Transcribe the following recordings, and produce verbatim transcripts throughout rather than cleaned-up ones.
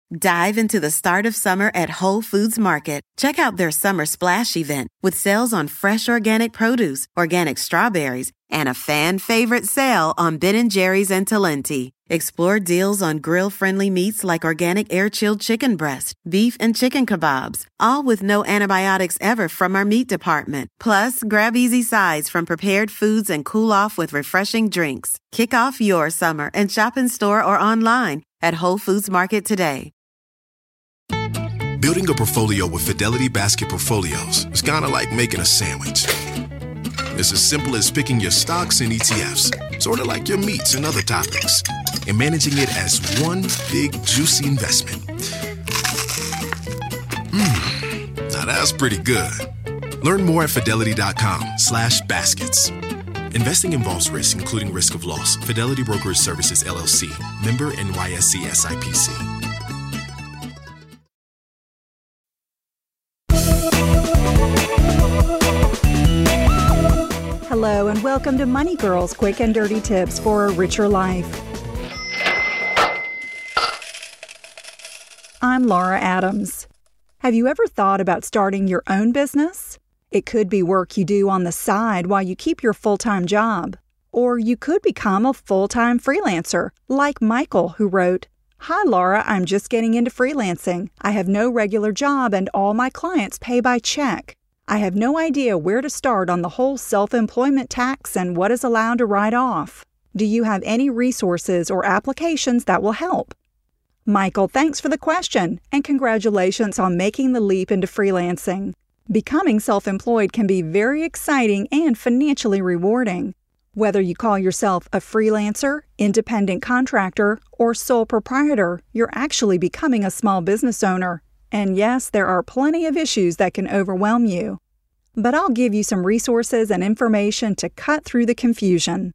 Dive into the start of summer at Whole Foods Market. Check out their Summer Splash event with sales on fresh organic produce, organic strawberries, and a fan-favorite sale on Ben and Jerry's and Talenti. Explore deals on grill-friendly meats like organic air-chilled chicken breast, beef, and chicken kebabs, all with no antibiotics ever from our meat department. Plus, grab easy sides from prepared foods and cool off with refreshing drinks. Kick off your summer and shop in store or online at Whole Foods Market today. Building a portfolio with Fidelity Basket Portfolios is kind of like making a sandwich. It's as simple as picking your stocks and E T Fs, sort of like your meats and other toppings, and managing it as one big, juicy investment. Mmm, now that's pretty good. Learn more at fidelity.com slash baskets. Investing involves risk, including risk of loss. Fidelity Brokerage Services, L L C. Member N Y S E S I P C. Hello and welcome to Money Girls Quick and Dirty Tips for a Richer Life. I'm Laura Adams. Have you ever thought about starting your own business? It could be work you do on the side while you keep your full-time job. Or you could become a full-time freelancer, like Michael, who wrote, "Hi Laura, I'm just getting into freelancing. I have no regular job and all my clients pay by check. I have no idea where to start on the whole self-employment tax and what is allowed to write off. Do you have any resources or applications that will help?" Michael, thanks for the question, and congratulations on making the leap into freelancing. Becoming self-employed can be very exciting and financially rewarding. Whether you call yourself a freelancer, independent contractor, or sole proprietor, you're actually becoming a small business owner. And yes, there are plenty of issues that can overwhelm you. But I'll give you some resources and information to cut through the confusion.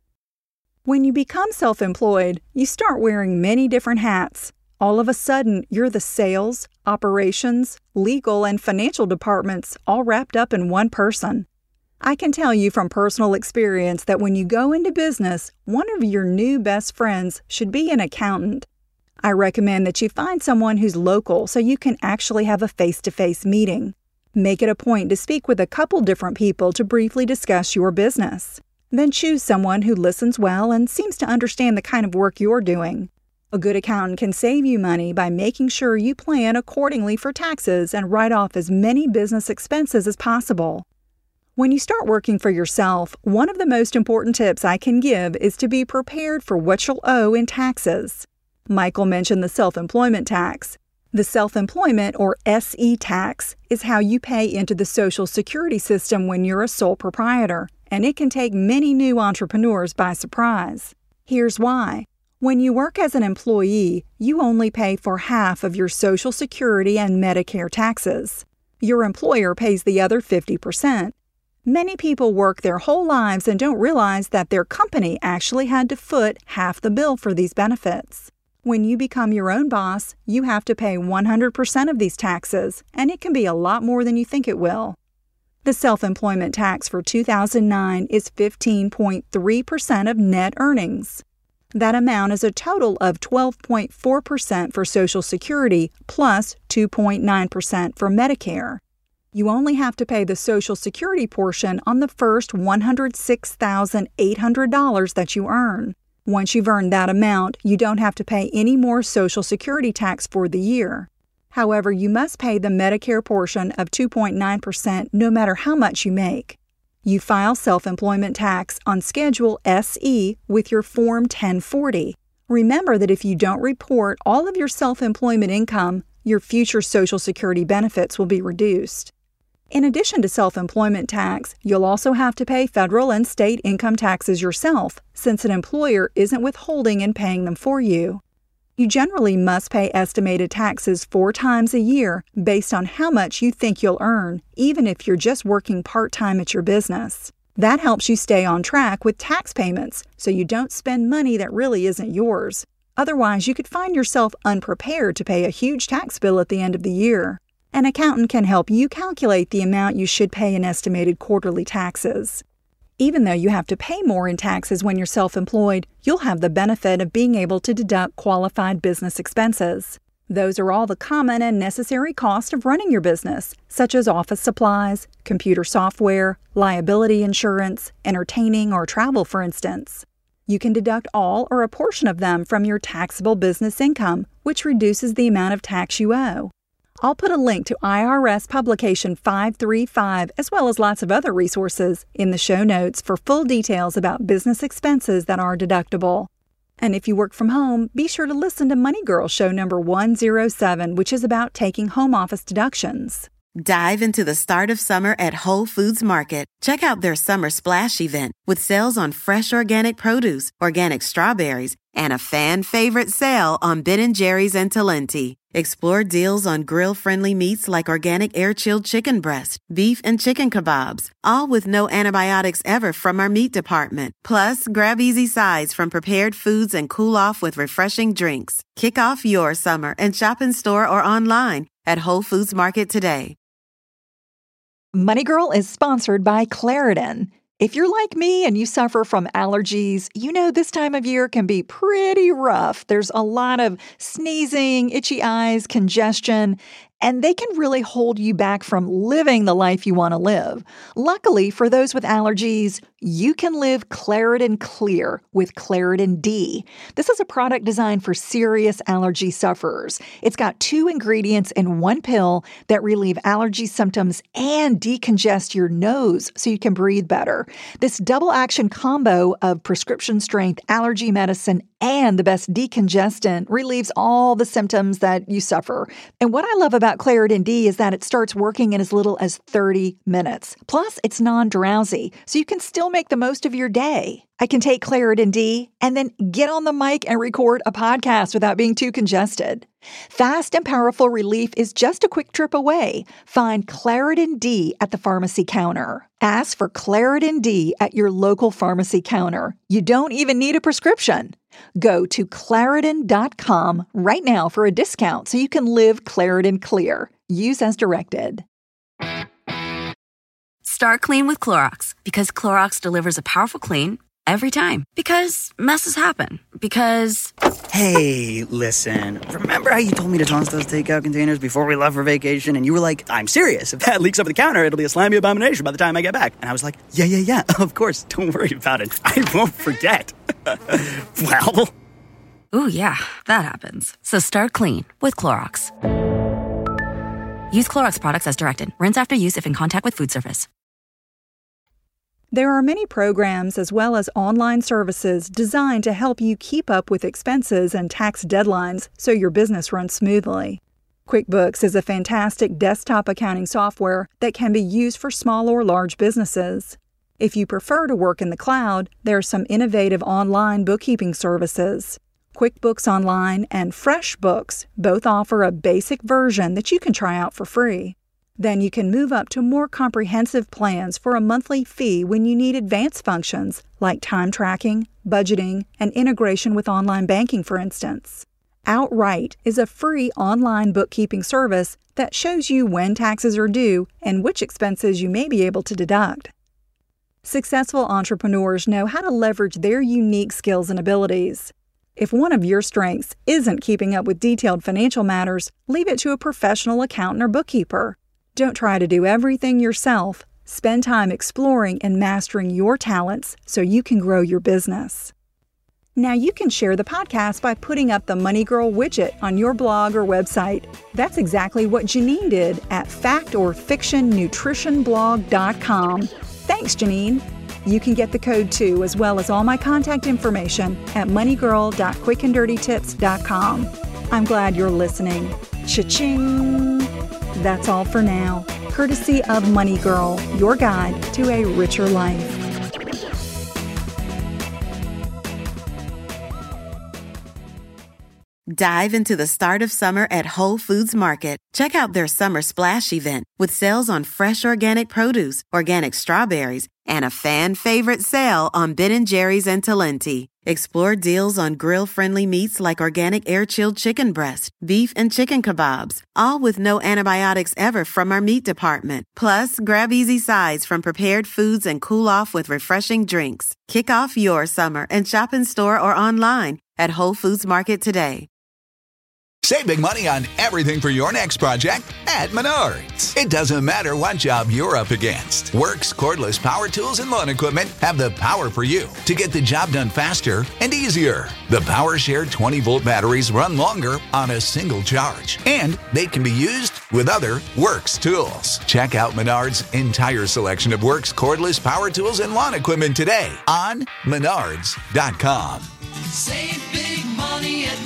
When you become self-employed, you start wearing many different hats. All of a sudden, you're the sales, operations, legal, and financial departments all wrapped up in one person. I can tell you from personal experience that when you go into business, one of your new best friends should be an accountant. I recommend that you find someone who's local so you can actually have a face-to-face meeting. Make it a point to speak with a couple different people to briefly discuss your business. Then choose someone who listens well and seems to understand the kind of work you're doing. A good accountant can save you money by making sure you plan accordingly for taxes and write off as many business expenses as possible. When you start working for yourself, one of the most important tips I can give is to be prepared for what you'll owe in taxes. Michael mentioned the self-employment tax. The self-employment, or S E tax, is how you pay into the Social Security system when you're a sole proprietor, and it can take many new entrepreneurs by surprise. Here's why. When you work as an employee, you only pay for half of your Social Security and Medicare taxes. Your employer pays the other fifty percent. Many people work their whole lives and don't realize that their company actually had to foot half the bill for these benefits. When you become your own boss, you have to pay one hundred percent of these taxes, and it can be a lot more than you think it will. The self-employment tax for two thousand nine is fifteen point three percent of net earnings. That amount is a total of twelve point four percent for Social Security plus two point nine percent for Medicare. You only have to pay the Social Security portion on the first one hundred six thousand eight hundred dollars that you earn. Once you've earned that amount, you don't have to pay any more Social Security tax for the year. However, you must pay the Medicare portion of two point nine percent no matter how much you make. You file self-employment tax on Schedule S E with your Form ten forty. Remember that if you don't report all of your self-employment income, your future Social Security benefits will be reduced. In addition to self-employment tax, you'll also have to pay federal and state income taxes yourself, since an employer isn't withholding and paying them for you. You generally must pay estimated taxes four times a year based on how much you think you'll earn, even if you're just working part-time at your business. That helps you stay on track with tax payments, so you don't spend money that really isn't yours. Otherwise, you could find yourself unprepared to pay a huge tax bill at the end of the year. An accountant can help you calculate the amount you should pay in estimated quarterly taxes. Even though you have to pay more in taxes when you're self-employed, you'll have the benefit of being able to deduct qualified business expenses. Those are all the common and necessary costs of running your business, such as office supplies, computer software, liability insurance, entertaining or travel, for instance. You can deduct all or a portion of them from your taxable business income, which reduces the amount of tax you owe. I'll put a link to I R S Publication five thirty-five, as well as lots of other resources, in the show notes for full details about business expenses that are deductible. And if you work from home, be sure to listen to Money Girl show number one oh seven, which is about taking home office deductions. Dive into the start of summer at Whole Foods Market. Check out their Summer Splash event with sales on fresh organic produce, organic strawberries, and a fan favorite sale on Ben and Jerry's and Talenti. Explore deals on grill-friendly meats like organic air-chilled chicken breast, beef and chicken kebabs, all with no antibiotics ever from our meat department. Plus, grab easy sides from prepared foods and cool off with refreshing drinks. Kick off your summer and shop in store or online at Whole Foods Market today. Money Girl is sponsored by Claritin. If you're like me and you suffer from allergies, you know this time of year can be pretty rough. There's a lot of sneezing, itchy eyes, congestion, and they can really hold you back from living the life you want to live. Luckily, for those with allergies, you can live Claritin Clear with Claritin D. This is a product designed for serious allergy sufferers. It's got two ingredients in one pill that relieve allergy symptoms and decongest your nose so you can breathe better. This double-action combo of prescription-strength allergy medicine and the best decongestant relieves all the symptoms that you suffer. And what I love about Claritin D is that it starts working in as little as thirty minutes. Plus, it's non-drowsy, so you can still make the most of your day. I can take Claritin D and then get on the mic and record a podcast without being too congested. Fast and powerful relief is just a quick trip away. Find Claritin D at the pharmacy counter. Ask for Claritin D at your local pharmacy counter. You don't even need a prescription. Go to Claritin dot com right now for a discount so you can live Claritin Clear. Use as directed. Start clean with Clorox, because Clorox delivers a powerful clean every time. Because messes happen. Because... Hey, listen. Remember how you told me to toss those takeout containers before we left for vacation? And you were like, I'm serious. If that leaks over the counter, it'll be a slimy abomination by the time I get back. And I was like, yeah, yeah, yeah. Of course. Don't worry about it. I won't forget. Well... Ooh, yeah. That happens. So start clean with Clorox. Use Clorox products as directed. Rinse after use if in contact with food surface. There are many programs as well as online services designed to help you keep up with expenses and tax deadlines so your business runs smoothly. QuickBooks is a fantastic desktop accounting software that can be used for small or large businesses. If you prefer to work in the cloud, there are some innovative online bookkeeping services. QuickBooks Online and FreshBooks both offer a basic version that you can try out for free. Then you can move up to more comprehensive plans for a monthly fee when you need advanced functions like time tracking, budgeting, and integration with online banking, for instance. Outright is a free online bookkeeping service that shows you when taxes are due and which expenses you may be able to deduct. Successful entrepreneurs know how to leverage their unique skills and abilities. If one of your strengths isn't keeping up with detailed financial matters, leave it to a professional accountant or bookkeeper. Don't try to do everything yourself. Spend time exploring and mastering your talents so you can grow your business. Now you can share the podcast by putting up the Money Girl widget on your blog or website. That's exactly what Janine did at fact or fiction nutrition blog dot com. Thanks, Janine. You can get the code too, as well as all my contact information at money girl dot quick and dirty tips dot com. I'm glad you're listening. Cha-ching! That's all for now. Courtesy of Money Girl, your guide to a richer life. Dive into the start of summer at Whole Foods Market. Check out their Summer Splash event with sales on fresh organic produce, organic strawberries, and a fan favorite sale on Ben and Jerry's and Talenti. Explore deals on grill-friendly meats like organic air-chilled chicken breast, beef and chicken kebabs, all with no antibiotics ever from our meat department. Plus, grab easy sides from prepared foods and cool off with refreshing drinks. Kick off your summer and shop in store or online at Whole Foods Market today. Save big money on everything for your next project at Menards. It doesn't matter what job you're up against. Works cordless power tools and lawn equipment have the power for you to get the job done faster and easier. The PowerShare twenty volt batteries run longer on a single charge, and they can be used with other Works tools. Check out Menards' entire selection of Works cordless power tools and lawn equipment today on menards dot com. Save big money at